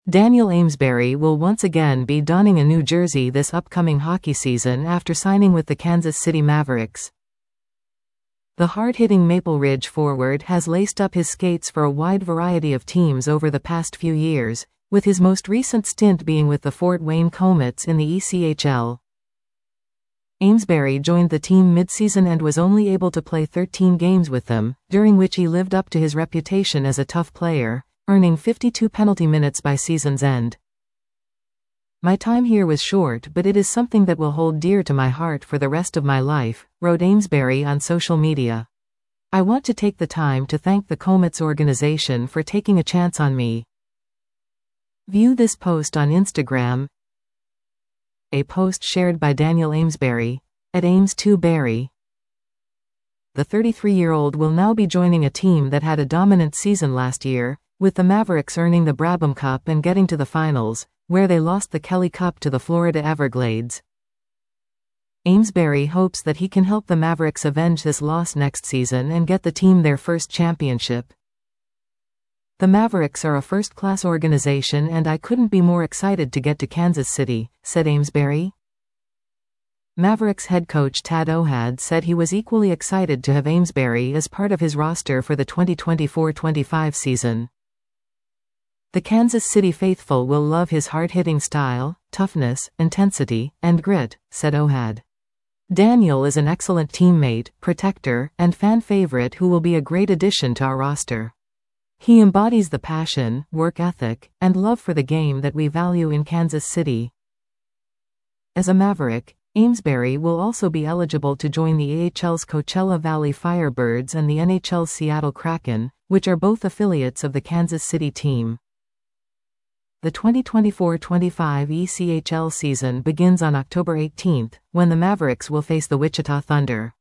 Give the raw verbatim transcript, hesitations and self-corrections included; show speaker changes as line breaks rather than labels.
Daniel Amesbury will once again be donning a new jersey this upcoming hockey season after signing with the Kansas City Mavericks. The hard-hitting Maple Ridge forward has laced up his skates for a wide variety of teams over the past few years, with his most recent stint being with the Fort Wayne Komets in the E C H L. Amesbury joined the team mid-season and was only able to play thirteen games with them, during which he lived up to his reputation as a tough player, earning fifty-two penalty minutes by season's end. "My time here was short, but it is something that will hold dear to my heart for the rest of my life," wrote Amesbury on social media. "I want to take the time to thank the Komets organization for taking a chance on me." View this post on Instagram. A post shared by Daniel Amesbury, at Ames two Barry. The thirty-three-year-old will now be joining a team that had a dominant season last year, with the Mavericks earning the Brabham Cup and getting to the finals, where they lost the Kelly Cup to the Florida Everglades. Amesbury hopes that he can help the Mavericks avenge this loss next season and get the team their first championship. "The Mavericks are a first-class organization and I couldn't be more excited to get to Kansas City," said Amesbury. Mavericks head coach Tad O'Had said he was equally excited to have Amesbury as part of his roster for the twenty twenty-four twenty-five season. "The Kansas City faithful will love his hard-hitting style, toughness, intensity, and grit," said O'Had. "Daniel is an excellent teammate, protector, and fan favorite who will be a great addition to our roster. He embodies the passion, work ethic, and love for the game that we value in Kansas City." As a Maverick, Amesbury will also be eligible to join the A H L's Coachella Valley Firebirds and the N H L's Seattle Kraken, which are both affiliates of the Kansas City team. The twenty twenty-four twenty-five E C H L season begins on October eighteenth, when the Mavericks will face the Wichita Thunder.